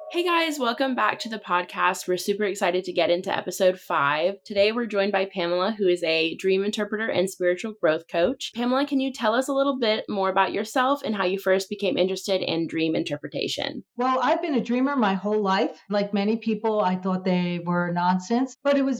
Hey guys, welcome back to the podcast. We're super excited to get into episode 5. Today we're joined by Pamela, who is a dream interpreter and spiritual growth coach. Pamela, can you tell us a little bit more about yourself and how you first became interested in dream interpretation? Well, I've been a dreamer my whole life. Like many people, I thought they were nonsense. But it was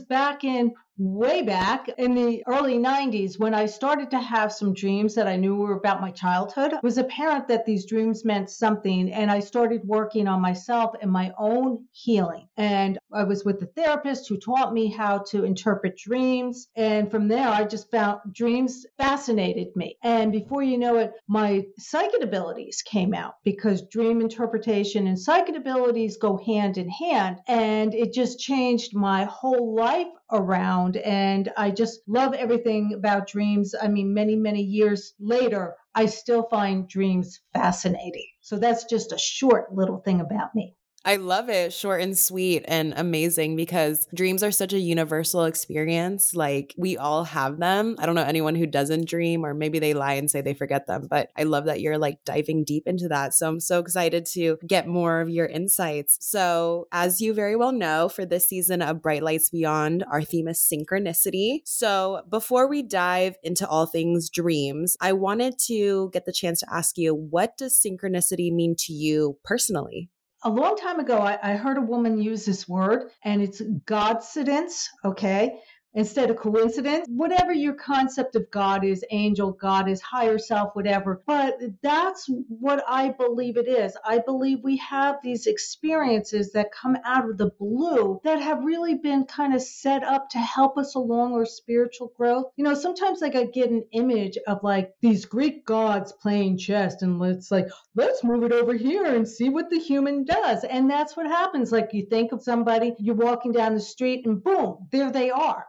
way back in the early 90s when I started to have some dreams that I knew were about my childhood. It was apparent that these dreams meant something. And I started working on myself and my own healing. And I was with a therapist who taught me how to interpret dreams. And from there, I just found dreams fascinated me. And before you know it, my psychic abilities came out because dream interpretation and psychic abilities go hand in hand. And it just changed my whole life around. And I just love everything about dreams. I mean, many years later, I still find dreams fascinating. So that's just a short little thing about me. I love it. Short and sweet and amazing because dreams are such a universal experience. Like we all have them. I don't know anyone who doesn't dream, or maybe they lie and say they forget them, but I love that you're like diving deep into that. So I'm so excited to get more of your insights. So as you very well know, for this season of Bright Lights Beyond, our theme is synchronicity. So before we dive into all things dreams, I wanted to get the chance to ask you, what does synchronicity mean to you personally? A long time ago, I heard a woman use this word, and it's Godcidence, okay? Instead of coincidence, whatever your concept of God is, angel, God is higher self, whatever. But that's what I believe it is. I believe we have these experiences that come out of the blue that have really been kind of set up to help us along our spiritual growth. You know, sometimes like I get an image of like these Greek gods playing chess, and it's like, let's move it over here and see what the human does. And that's what happens. Like you think of somebody, you're walking down the street and boom, there they are.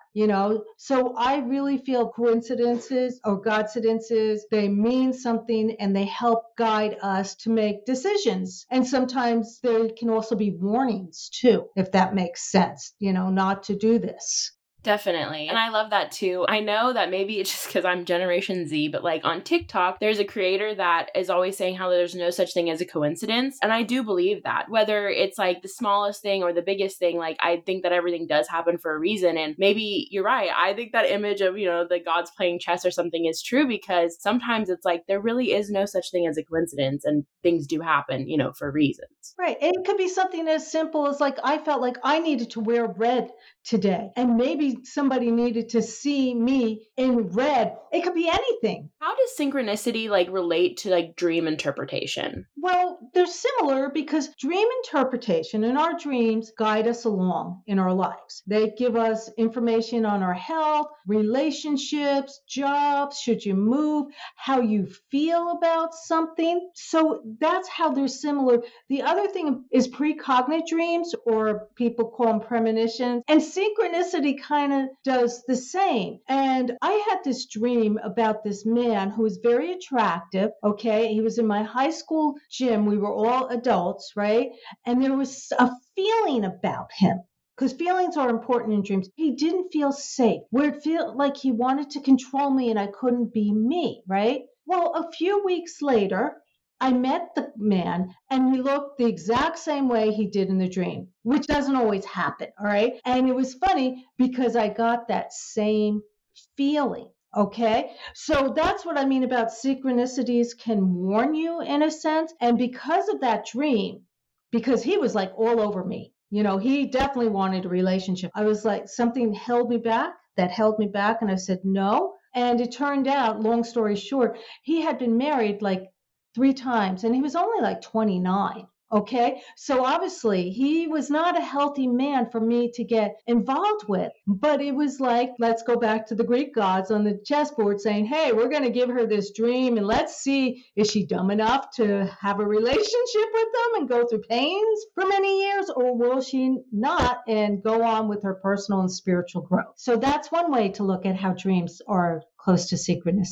So I really feel coincidences or coincidences, they mean something and they help guide us to make decisions. And sometimes there can also be warnings too, if that makes sense, not to do this. Definitely. And I love that too. I know that maybe it's just because I'm Generation Z, but like on TikTok, there's a creator that is always saying how there's no such thing as a coincidence. And I do believe that. Whether it's like the smallest thing or the biggest thing, like I think that everything does happen for a reason. And maybe you're right. I think that image of, the gods playing chess or something is true because sometimes it's like there really is no such thing as a coincidence and things do happen, for reasons. Right. And it could be something as simple as like I felt like I needed to wear red today. And maybe somebody needed to see me in red. It could be anything. How does synchronicity like relate to like dream interpretation? Well, they're similar because dream interpretation and our dreams guide us along in our lives. They give us information on our health, relationships, jobs, should you move, how you feel about something. So that's how they're similar. The other thing is precognate dreams, or people call them premonitions, and synchronicity kind of does the same. And I had this dream about this man who was very attractive. Okay. He was in my high school gym. We were all adults, right? And there was a feeling about him, because feelings are important in dreams. He didn't feel safe, where it felt like he wanted to control me and I couldn't be me, right? Well, a few weeks later, I met the man and he looked the exact same way he did in the dream, which doesn't always happen, all right? And it was funny because I got that same feeling. Okay, so that's what I mean about synchronicities can warn you in a sense. And because of that dream, because he was like all over me, he definitely wanted a relationship. I was like, something held me back, and I said no. And it turned out, long story short, he had been married like 3 times and he was only like 29. Okay. So obviously he was not a healthy man for me to get involved with. But it was like, let's go back to the Greek gods on the chessboard saying, hey, we're going to give her this dream and let's see, is she dumb enough to have a relationship with them and go through pains for many years, or will she not and go on with her personal and spiritual growth? So that's one way to look at how dreams are close to synchronicity.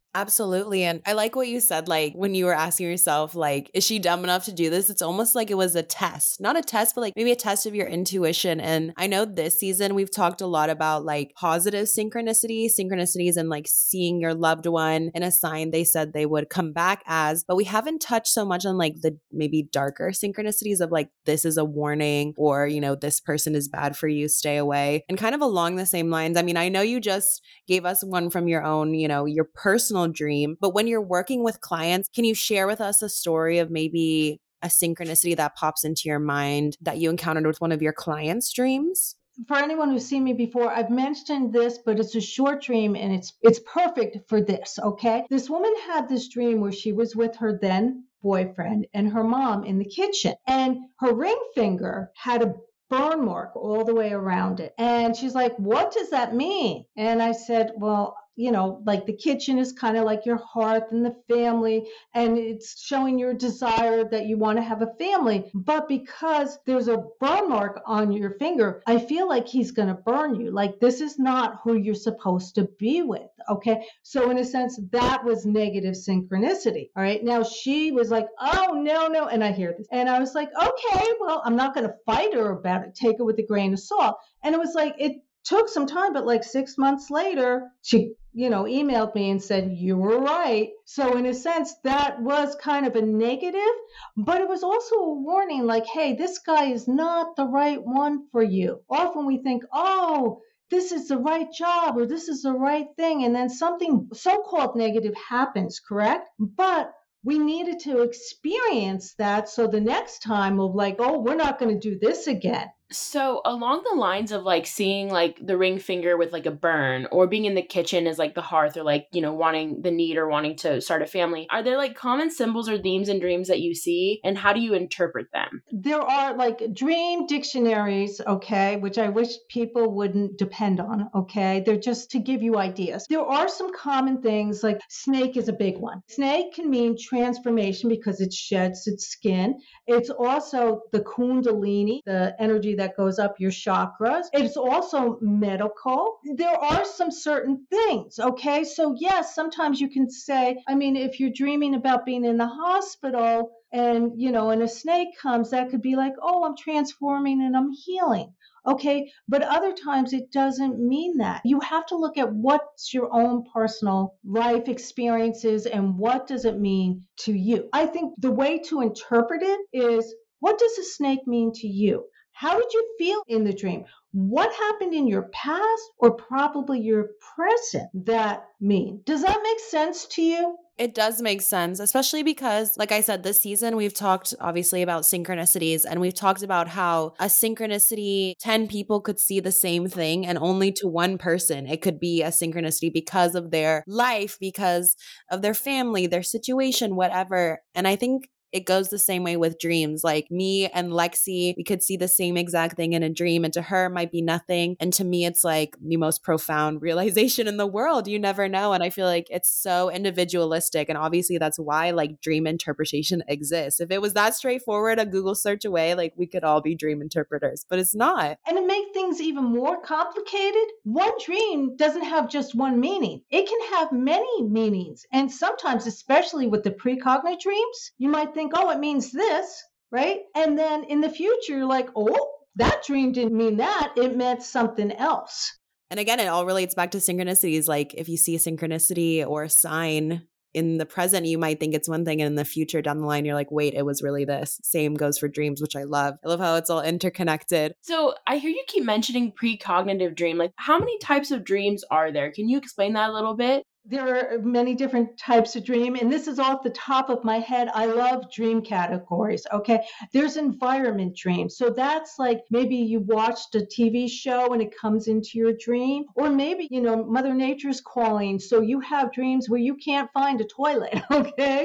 Absolutely. And I like what you said, like when you were asking yourself, like, is she dumb enough to do this? It's almost like it was a test, not a test, but like maybe a test of your intuition. And I know this season we've talked a lot about like positive synchronicities and like seeing your loved one in a sign they said they would come back as, but we haven't touched so much on like the maybe darker synchronicities of like, this is a warning or, this person is bad for you, stay away. And kind of along the same lines, I mean, I know you just gave us one from your own, your personal dream. But when you're working with clients, can you share with us a story of maybe a synchronicity that pops into your mind that you encountered with one of your clients' dreams? For anyone who's seen me before, I've mentioned this, but it's a short dream and it's perfect for this, okay? This woman had this dream where she was with her then boyfriend and her mom in the kitchen, and her ring finger had a burn mark all the way around it. And she's like, "What does that mean?" And I said, "Well, like the kitchen is kind of like your hearth and the family, and it's showing your desire that you want to have a family. But because there's a burn mark on your finger, I feel like he's going to burn you. Like this is not who you're supposed to be with." Okay. So in a sense, that was negative synchronicity. All right. Now she was like, "Oh, no, no." And I hear this. And I was like, "Okay, well, I'm not going to fight her about it. Take it with a grain of salt." And it was like, it took some time, but like 6 months later, she emailed me and said, "You were right." So in a sense, that was kind of a negative, but it was also a warning like, hey, this guy is not the right one for you. Often we think, oh, this is the right job or this is the right thing. And then something so-called negative happens, correct? But we needed to experience that. So the next time we'll like, oh, we're not going to do this again. So along the lines of like seeing like the ring finger with like a burn or being in the kitchen as like the hearth or like, wanting the need or wanting to start a family, are there like common symbols or themes in dreams that you see, and how do you interpret them? There are like dream dictionaries, okay, which I wish people wouldn't depend on, okay? They're just to give you ideas. There are some common things like snake is a big one. Snake can mean transformation because it sheds its skin. It's also the kundalini, the energy that goes up your chakras. It's also medical. There are some certain things, okay? So yes, sometimes you can say, I mean, if you're dreaming about being in the hospital and, and a snake comes, that could be like, oh, I'm transforming and I'm healing. Okay. But other times it doesn't mean that. You have to look at what's your own personal life experiences and what does it mean to you. I think the way to interpret it is, what does a snake mean to you? How did you feel in the dream? What happened in your past or probably your present that mean? Does that make sense to you? It does make sense, especially because, like I said, this season we've talked obviously about synchronicities, and we've talked about how a synchronicity, 10 people could see the same thing, and only to one person it could be a synchronicity because of their life, because of their family, their situation, whatever. And I think it goes the same way with dreams. Like me and Lexi, we could see the same exact thing in a dream, and to her it might be nothing. And to me, it's like the most profound realization in the world. You never know. And I feel like it's so individualistic. And obviously that's why like dream interpretation exists. If it was that straightforward, a Google search away, like we could all be dream interpreters, but it's not. And to make things even more complicated, one dream doesn't have just one meaning. It can have many meanings. And sometimes, especially with the precognitive dreams, you might think, oh, it means this, right? And then in the future, you're like, oh, that dream didn't mean that. It meant something else. And again, it all relates back to synchronicities. Like if you see a synchronicity or a sign in the present, you might think it's one thing. And in the future down the line, you're like, wait, it was really this. Same goes for dreams, which I love. I love how it's all interconnected. So I hear you keep mentioning precognitive dream. Like how many types of dreams are there? Can you explain that a little bit? There are many different types of dream, and this is off the top of my head. I love dream categories. Okay. There's environment dreams. So that's like maybe you watched a TV show and it comes into your dream, or maybe, Mother Nature's calling. So you have dreams where you can't find a toilet. Okay.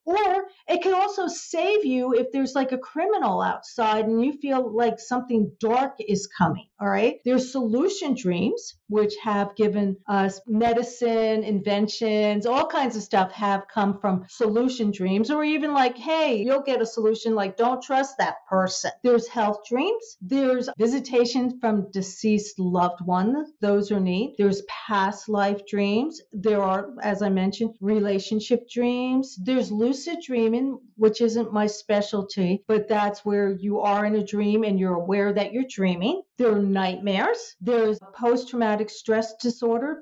Or it can also save you if there's like a criminal outside and you feel like something dark is coming. All right. There's solution dreams, which have given us medicine, inventions, all kinds of stuff have come from solution dreams, or even like, hey, you'll get a solution like, don't trust that person. There's health dreams. There's visitations from deceased loved ones. Those are neat. There's past life dreams. There are, as I mentioned, relationship dreams. There's lucid dreaming, which isn't my specialty, but that's where you are in a dream and you're aware that you're dreaming. There are nightmares. There's post-traumatic stress disorder,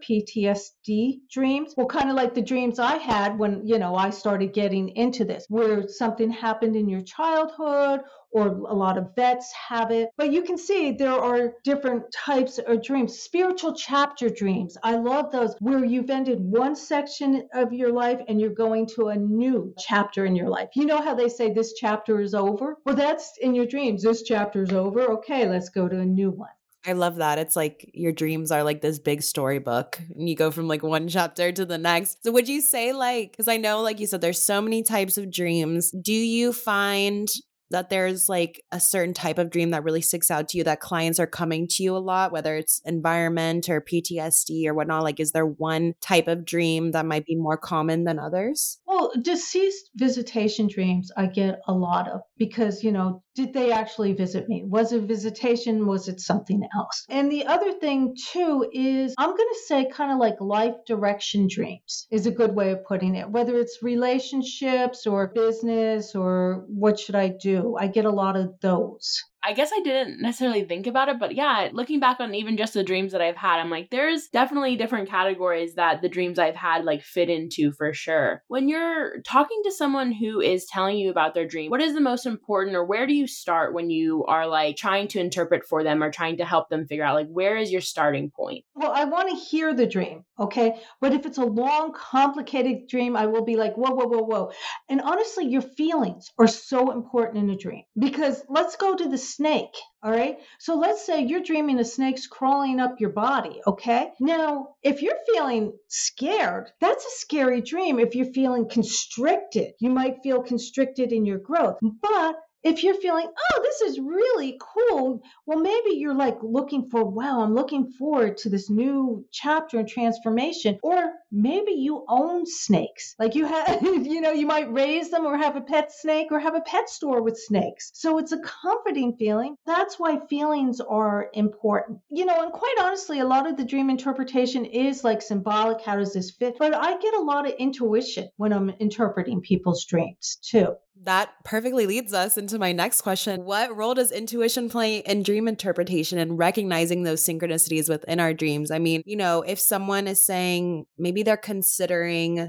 PTSD dreams. Well, kind of like the dreams I had when, I started getting into this, where something happened in your childhood, or a lot of vets have it. But you can see there are different types of dreams. Spiritual chapter dreams. I love those, where you've ended one section of your life and you're going to a new chapter in your life. You know how they say this chapter is over? Well, that's in your dreams. This chapter is over. Okay, let's go to a new one. I love that. It's like your dreams are like this big storybook and you go from like one chapter to the next. So would you say because I know, like you said, there's so many types of dreams. Do you find that there's like a certain type of dream that really sticks out to you that clients are coming to you a lot, whether it's environment or PTSD or whatnot? Like, is there one type of dream that might be more common than others? Well, deceased visitation dreams I get a lot of because, did they actually visit me? Was it visitation? Was it something else? And the other thing too is I'm going to say kind of like life direction dreams is a good way of putting it, whether it's relationships or business or what should I do? I get a lot of those. I guess I didn't necessarily think about it, but yeah, looking back on even just the dreams that I've had, I'm like, there's definitely different categories that the dreams I've had like fit into for sure. When you're talking to someone who is telling you about their dream, what is the most important, or where do you start when you are like trying to interpret for them or trying to help them figure out like where is your starting point? Well, I want to hear the dream, okay? But if it's a long, complicated dream, I will be like, whoa, whoa, whoa, whoa. And honestly, your feelings are so important in a dream because let's go to the snake. All right. So let's say you're dreaming a snake's crawling up your body. Okay. Now, if you're feeling scared, that's a scary dream. If you're feeling constricted, you might feel constricted in your growth. But if you're feeling, oh, this is really cool, well, maybe you're like looking for, wow, I'm looking forward to this new chapter and transformation. Or maybe you own snakes. Like you have, you might raise them or have a pet snake or have a pet store with snakes. So it's a comforting feeling. That's why feelings are important. And quite honestly, a lot of the dream interpretation is like symbolic. How does this fit? But I get a lot of intuition when I'm interpreting people's dreams too. That perfectly leads us into my next question. What role does intuition play in dream interpretation and recognizing those synchronicities within our dreams? I mean, if someone is saying maybe they're considering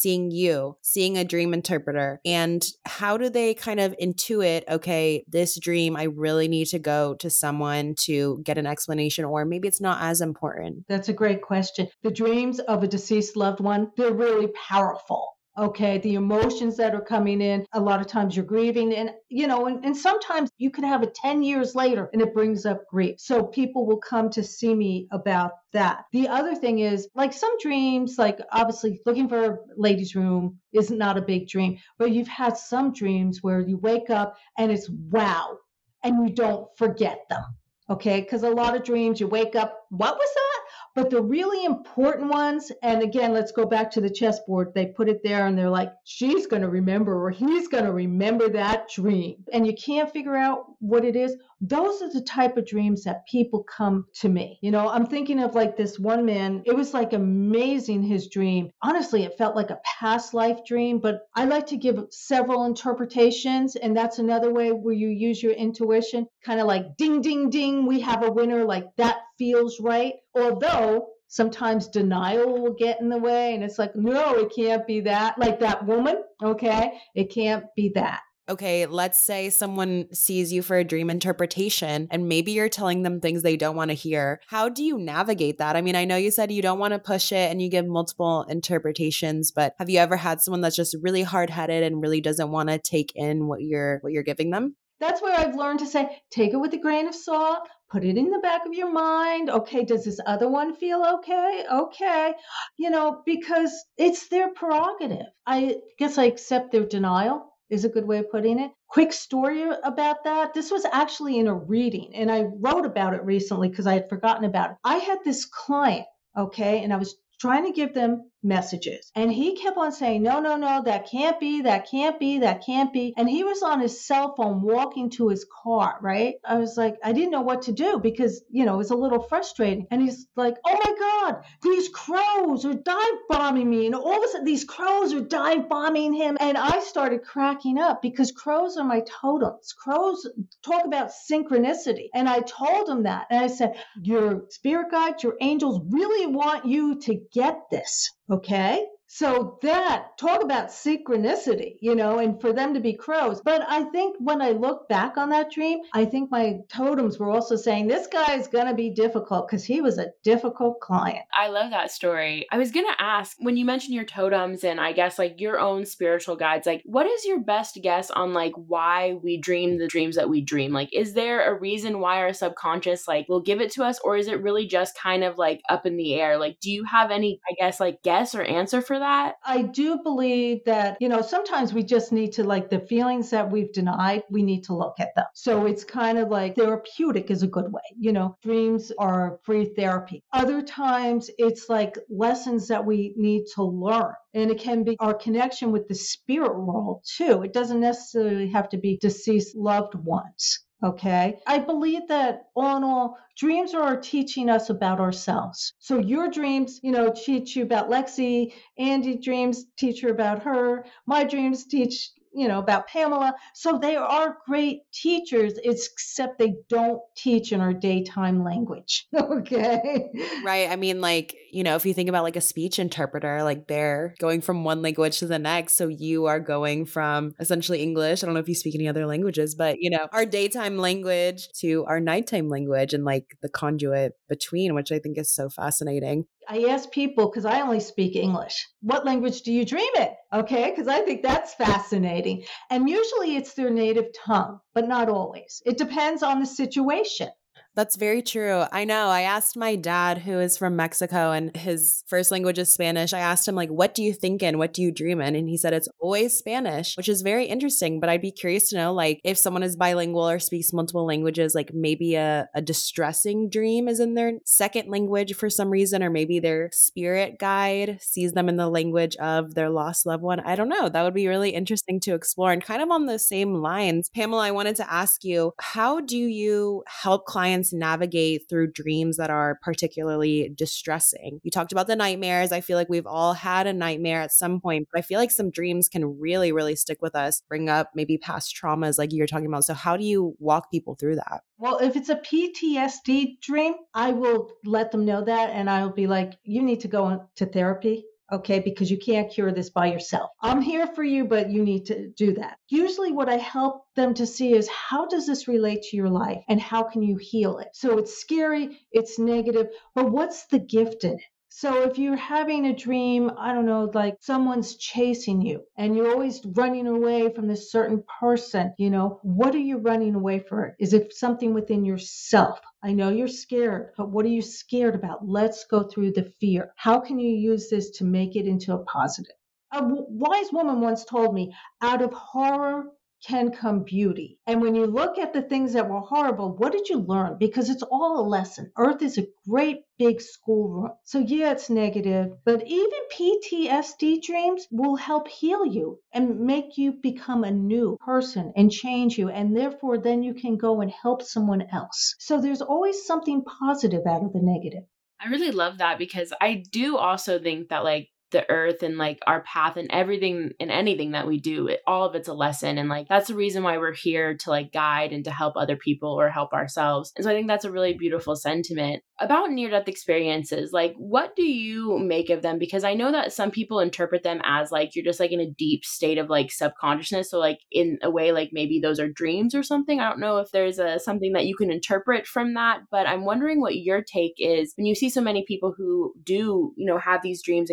seeing a dream interpreter, and how do they kind of intuit, okay, this dream, I really need to go to someone to get an explanation, or maybe it's not as important? That's a great question. The dreams of a deceased loved one, they're really powerful. Okay, the emotions that are coming in, a lot of times you're grieving and, and sometimes you can have it 10 years later and it brings up grief. So people will come to see me about that. The other thing is like some dreams, like obviously looking for a ladies' room is not a big dream, but you've had some dreams where you wake up and it's wow, and you don't forget them. Okay, because a lot of dreams you wake up, what was that? But the really important ones, and again, let's go back to the chessboard. They put it there and they're like, she's going to remember or he's going to remember that dream. And you can't figure out what it is. Those are the type of dreams that people come to me. I'm thinking of like this one man. It was like amazing, his dream. Honestly, it felt like a past life dream, but I like to give several interpretations. And that's another way where you use your intuition, kind of like ding, ding, ding. We have a winner, like that feels right. Although sometimes denial will get in the way and it's like, no, it can't be that. Like that woman, okay, it can't be that. Okay, let's say someone sees you for a dream interpretation and maybe you're telling them things they don't want to hear. How do you navigate that? I mean, I know you said you don't want to push it and you give multiple interpretations, but have you ever had someone that's just really hard-headed and really doesn't want to take in what you're giving them? That's where I've learned to say, take it with a grain of salt, put it in the back of your mind. Okay, does this other one feel okay? Okay. Because it's their prerogative. I guess I accept their denial is a good way of putting it. Quick story about that. This was actually in a reading, and I wrote about it recently because I had forgotten about it. I had this client, okay, and I was trying to give them messages. And he kept on saying, no, no, no, that can't be, that can't be, that can't be. And he was on his cell phone walking to his car, right? I was like, I didn't know what to do because, it was a little frustrating. And he's like, oh my God, these crows are dive bombing me. And all of a sudden, these crows are dive bombing him. And I started cracking up because crows are my totems. Crows talk about synchronicity. And I told him that. And I said, your spirit guides, your angels really want you to get this. Okay. So talk about synchronicity, and for them to be crows. But I think when I look back on that dream, I think my totems were also saying this guy is going to be difficult because he was a difficult client. I love that story. I was going to ask, when you mentioned your totems and I guess like your own spiritual guides, like what is your best guess on like why we dream the dreams that we dream? Like, is there a reason why our subconscious like will give it to us, or is it really just kind of like up in the air? Like, do you have any, I guess, like guess or answer for that? I do believe that, sometimes we just need to, like, the feelings that we've denied, we need to look at them. So it's kind of like therapeutic is a good way. Dreams are free therapy. Other times it's like lessons that we need to learn. And it can be our connection with the spirit world too. It doesn't necessarily have to be deceased loved ones. Okay. I believe that all in all, dreams are teaching us about ourselves. So your dreams, teach you about Lexi. Andy dreams teach her about her. My dreams teach, about Pamela. So they are great teachers, except they don't teach in our daytime language. Okay. Right. I mean, like, if you think about like a speech interpreter, like they're going from one language to the next. So you are going from essentially English. I don't know if you speak any other languages, but our daytime language to our nighttime language and like the conduit between, which I think is so fascinating. I ask people, because I only speak English, what language do you dream in? Okay, because I think that's fascinating. And usually it's their native tongue, but not always. It depends on the situation. That's very true. I know. I asked my dad, who is from Mexico and his first language is Spanish. I asked him, like, what do you think in? What do you dream in? And he said it's always Spanish, which is very interesting. But I'd be curious to know, like, if someone is bilingual or speaks multiple languages, like maybe a distressing dream is in their second language for some reason, or maybe their spirit guide sees them in the language of their lost loved one. I don't know. That would be really interesting to explore. And kind of on the same lines, Pamela, I wanted to ask you, how do you help clients navigate through dreams that are particularly distressing? You talked about the nightmares. I feel like we've all had a nightmare at some point, but I feel like some dreams can really, really stick with us, bring up maybe past traumas like you're talking about. So how do you walk people through that? Well, if it's a PTSD dream, I will let them know that. And I'll be like, you need to go to therapy. Okay, because you can't cure this by yourself. I'm here for you, but you need to do that. Usually what I help them to see is how does this relate to your life and how can you heal it? So it's scary, it's negative, but what's the gift in it? So if you're having a dream, I don't know, like someone's chasing you and you're always running away from this certain person, what are you running away from? Is it something within yourself? I know you're scared, but what are you scared about? Let's go through the fear. How can you use this to make it into a positive? A wise woman once told me, out of horror can come beauty. And when you look at the things that were horrible, what did you learn? Because it's all a lesson. Earth is a great big schoolroom. So yeah, it's negative, but even PTSD dreams will help heal you and make you become a new person and change you. And therefore, then you can go and help someone else. So there's always something positive out of the negative. I really love that because I do also think that like the earth and like our path and everything and anything that we do, all of it's a lesson. And like, that's the reason why we're here to like guide and to help other people or help ourselves. And so I think that's a really beautiful sentiment. About near-death experiences, like what do you make of them? Because I know that some people interpret them as like, you're just like in a deep state of like subconsciousness. So like in a way, like maybe those are dreams or something. I don't know if there's something that you can interpret from that, but I'm wondering what your take is when you see so many people who do, have these dreams and come to you.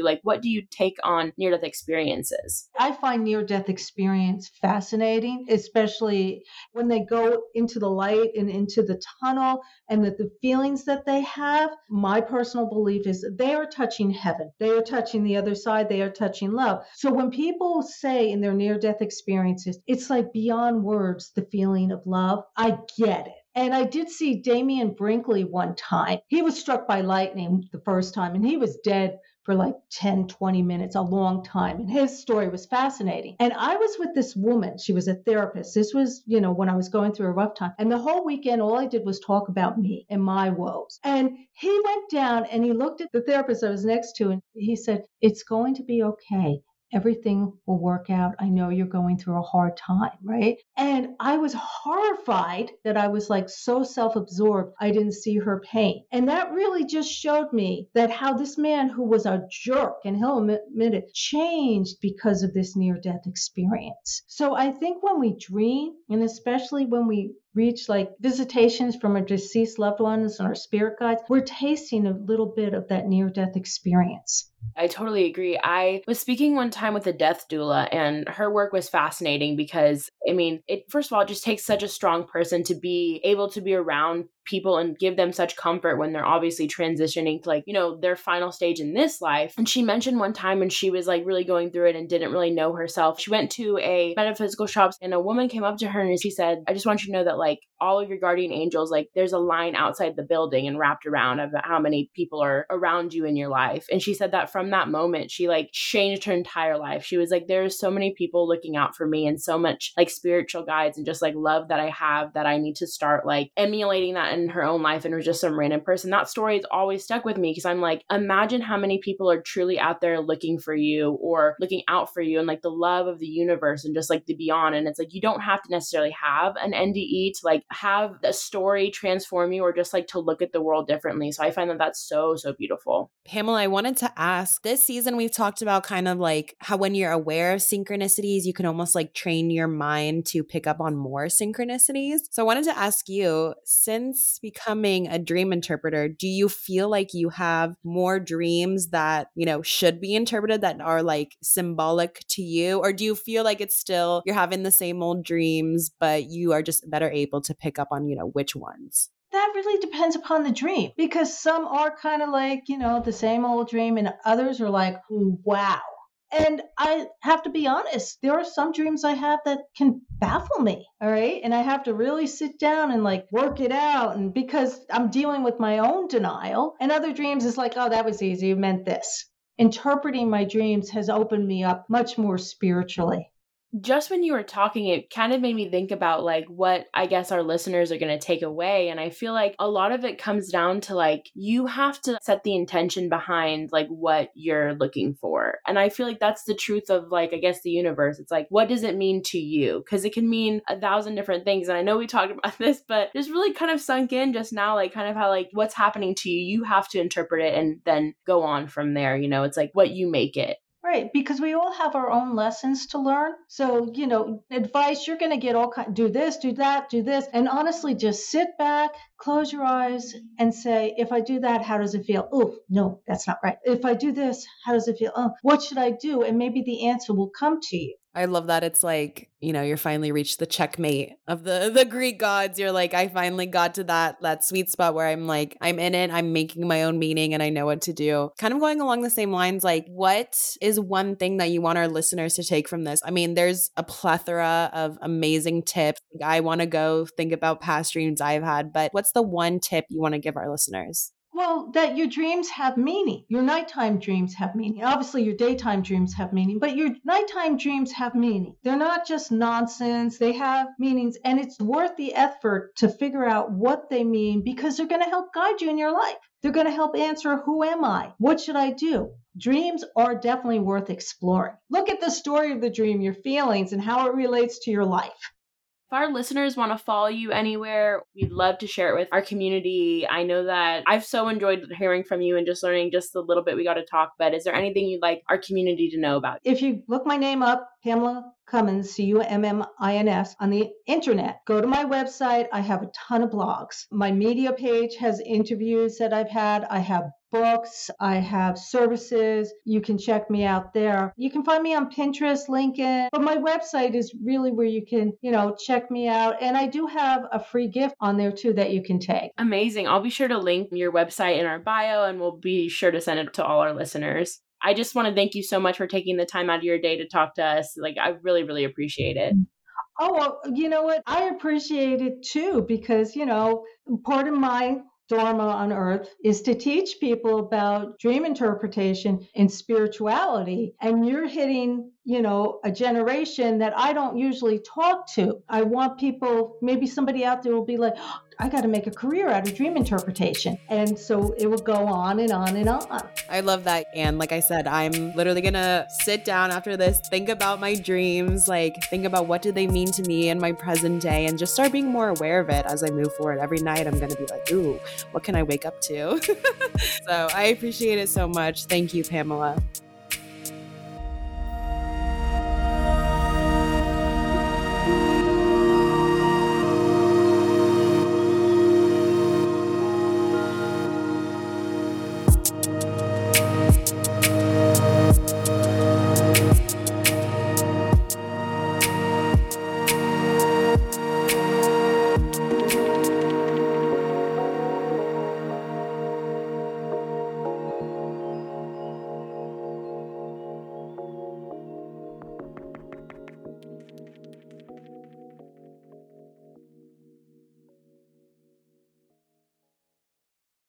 Like, what do you take on near-death experiences? I find near-death experience fascinating, especially when they go into the light and into the tunnel and the feelings that they have. My personal belief is they are touching heaven. They are touching the other side. They are touching love. So when people say in their near-death experiences, it's like beyond words, the feeling of love, I get it. And I did see Damian Brinkley one time. He was struck by lightning the first time, and he was dead for like 10, 20 minutes, a long time. And his story was fascinating. And I was with this woman. She was a therapist. This was, when I was going through a rough time. And the whole weekend, all I did was talk about me and my woes. And he went down and he looked at the therapist I was next to, and he said, "It's going to be okay. Everything will work out. I know you're going through a hard time," right? And I was horrified that I was like so self-absorbed, I didn't see her pain. And that really just showed me that how this man who was a jerk, and he'll admit it, changed because of this near-death experience. So I think when we dream, and especially when we reach like visitations from our deceased loved ones and our spirit guides, we're tasting a little bit of that near-death experience. I totally agree. I was speaking one time with a death doula, and her work was fascinating because, it first of all, it just takes such a strong person to be able to be around people and give them such comfort when they're obviously transitioning to their final stage in this life. And she mentioned one time when she was like really going through it and didn't really know herself, she went to a metaphysical shop and a woman came up to her and she said, "I just want you to know that like all of your guardian angels, like there's a line outside the building and wrapped around of how many people are around you in your life." And she said that from that moment, she like changed her entire life. She was like, there's so many people looking out for me and so much like spiritual guides and just like love that I have that I need to start like emulating that in her own life. And it was just some random person. That story has always stuck with me because I'm like, imagine how many people are truly out there looking for you or looking out for you and like the love of the universe and just like the beyond. And it's like, you don't have to necessarily have an NDE to like have a story transform you or just like to look at the world differently. So I find that that's so, so beautiful. Pamela, I wanted to ask, this season we've talked about kind of like how when you're aware of synchronicities, you can almost like train your mind to pick up on more synchronicities. So I wanted to ask you, since becoming a dream interpreter, do you feel like you have more dreams that, should be interpreted that are like symbolic to you? Or do you feel like it's still, you're having the same old dreams, but you are just better able to pick up on, which ones? That really depends upon the dream because some are kind of like, the same old dream and others are like, wow. And I have to be honest, there are some dreams I have that can baffle me. All right. And I have to really sit down and like work it out. And because I'm dealing with my own denial, and other dreams is like, oh, that was easy. It meant this. Interpreting my dreams has opened me up much more spiritually. Just when you were talking, it kind of made me think about like what I guess our listeners are going to take away. And I feel like a lot of it comes down to like, you have to set the intention behind like what you're looking for. And I feel like that's the truth of like, I guess the universe. It's like, what does it mean to you? Because it can mean 1,000 different things. And I know we talked about this, but just really kind of sunk in just now, like kind of how like what's happening to you, you have to interpret it and then go on from there. It's like what you make it. Right, because we all have our own lessons to learn. So, advice, you're going to get all kinds, do this, do that, do this. And honestly, just sit back, close your eyes and say, if I do that, how does it feel? Oh, no, that's not right. If I do this, how does it feel? Oh, what should I do? And maybe the answer will come to you. I love that. It's like, you're finally reached the checkmate of the Greek gods. You're like, I finally got to that sweet spot where I'm like, I'm in it, I'm making my own meaning and I know what to do. Kind of going along the same lines, like what is one thing that you want our listeners to take from this? There's a plethora of amazing tips. I want to go think about past dreams I've had, but what's the one tip you want to give our listeners? Well, that your dreams have meaning. Your nighttime dreams have meaning. Obviously, your daytime dreams have meaning, but your nighttime dreams have meaning. They're not just nonsense. They have meanings, and it's worth the effort to figure out what they mean because they're going to help guide you in your life. They're going to help answer, who am I? What should I do? Dreams are definitely worth exploring. Look at the story of the dream, your feelings, and how it relates to your life. If our listeners want to follow you anywhere, we'd love to share it with our community. I know that I've so enjoyed hearing from you and just learning just a little bit we got to talk, but is there anything you'd like our community to know about? If you look my name up, Pamela Cummins, Cummins, on the internet. Go to my website. I have a ton of blogs. My media page has interviews that I've had. I have books. I have services. You can check me out there. You can find me on Pinterest, LinkedIn, but my website is really where you can, check me out. And I do have a free gift on there too that you can take. Amazing. I'll be sure to link your website in our bio, and we'll be sure to send it to all our listeners. I just want to thank you so much for taking the time out of your day to talk to us. Like, I really, really appreciate it. Oh, well, you know what? I appreciate it too, because, part of my Dharma on earth is to teach people about dream interpretation and spirituality. And you're hitting, a generation that I don't usually talk to. I want people, maybe somebody out there will be like, oh, I got to make a career out of dream interpretation. And so it will go on and on and on. I love that. And like I said, I'm literally going to sit down after this, think about my dreams, think about what do they mean to me in my present day, and just start being more aware of it as I move forward. Every night I'm going to be like, ooh, what can I wake up to? So I appreciate it so much. Thank you, Pamela.